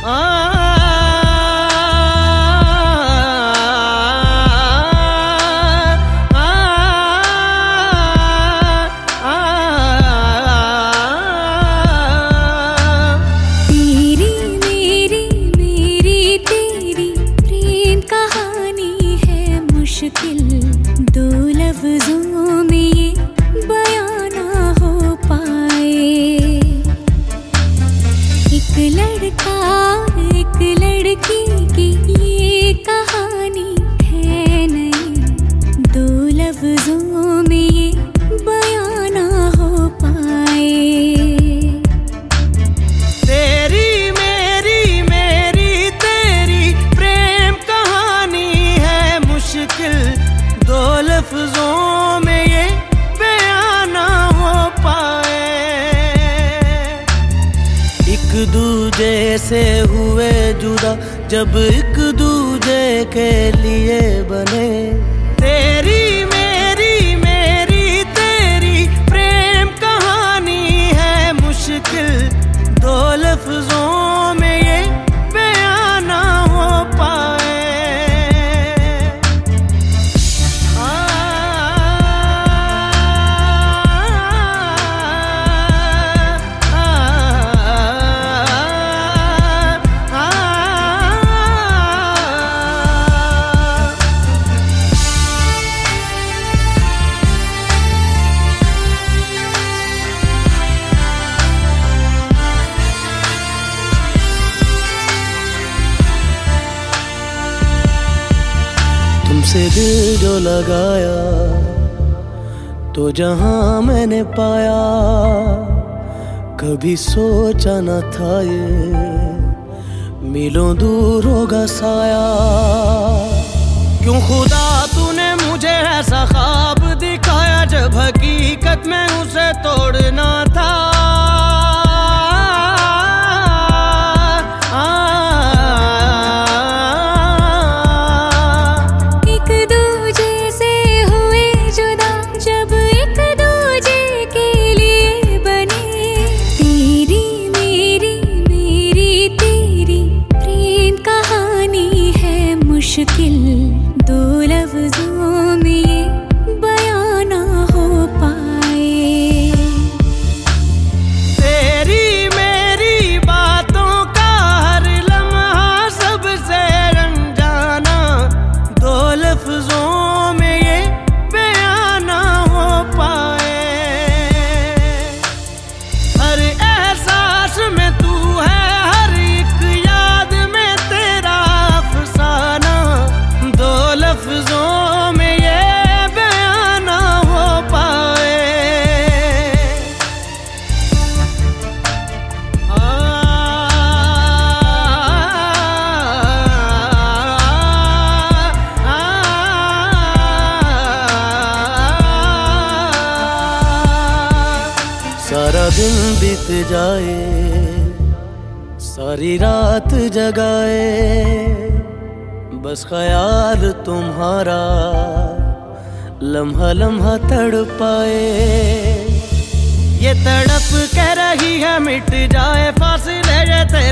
दो लफ्जों में ये बयां ना हो पाए। एक लड़का एक लड़की की ये कहानी है नहीं, दो लफ्जों में ये बयां ना हो पाए। तेरी मेरी मेरी तेरी प्रेम कहानी है मुश्किल, दो लफ्जों में ये बयां ना हो पाए। एक दूजे से हुए जुदा जब एक दूजे के लिए बने। तेरी मेरी मेरी तेरी प्रेम कहानी है मुश्किल, दो लफ्जों में ये बयां ना हो पाए। तुमसे दिल जो लगाया तो जहां मैंने पाया, कभी सोचा न था ये मीलों दूर होगा साया। क्यों खुदा तूने मुझे ऐसा ख्वाब दिखाया जब हकीकत में उसे तोड़ना था। मुश्किल दो लफ्जों में ये बयां ना हो पाए। तेरी मेरी बातों का हर लम्हा सबसे अनजाना, दो लफ्जों में ये बयां ना हो पाए। हर एहसास में तू है, हर एक याद में तेरा अफसाना, दो लफ्जों में ये बयां ना हो पाए। सारा दिन बीत जाए, सारी रात जगाए, बस ख्याल तुम्हारा लम्हा लम्हा तड़पाए। ये तड़प कह रही है मिट जाए फासले ये